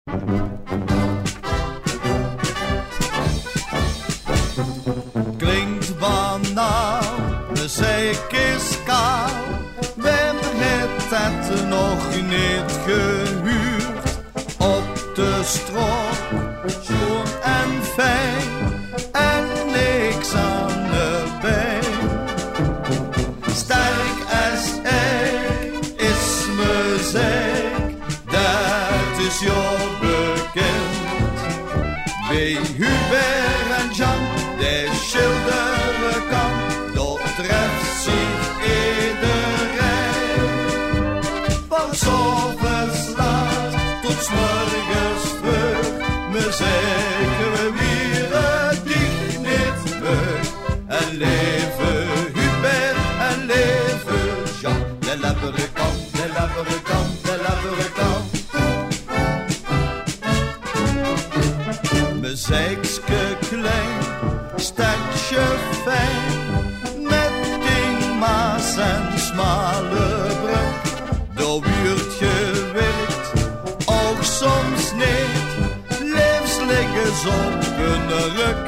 Klinkt banaal, muziek is kaal. Wem heeft het nog niet gehuurd? Op de strook, schoon en fijn, en niks aan de been. Sterk als ik is muziek, dat is jou bekend. Bij Hubert en Jan, de schilderen kan, dat treft zich iedereen. Van 's ochtends laat tot 's morgens vroeg, muziek we wieren die niet leuk. En leven Hubert en leven Jan, de labberikant, de labberikant, de labberikant. Muziekske klein, stadje fijn, met dingmaas en smale brug. Dat buurtje werkt, ook soms niet, leefs liggen op hun rug.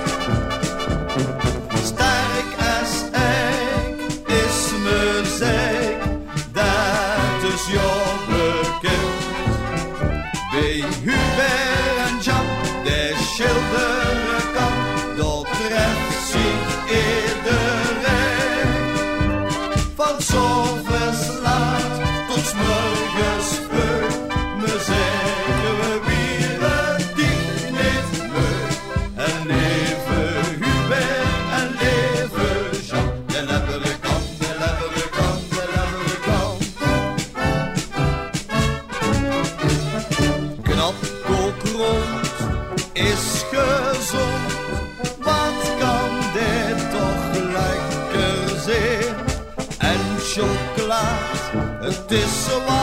Sterk als ik is muziek, dat is jou bekend. Bij Hubert en Jan, de schilderen kan, dat treft zich iedereen. Van 's ochtends laat tot 's morgens vroeg, muziek we wieren die niet leuk. En leven Hubert en leven Jan, de labberikant, de labberikant, de labberikant. Knap kook rond is gezond, wat kan dit toch lekker zijn? En chocolade, het is zo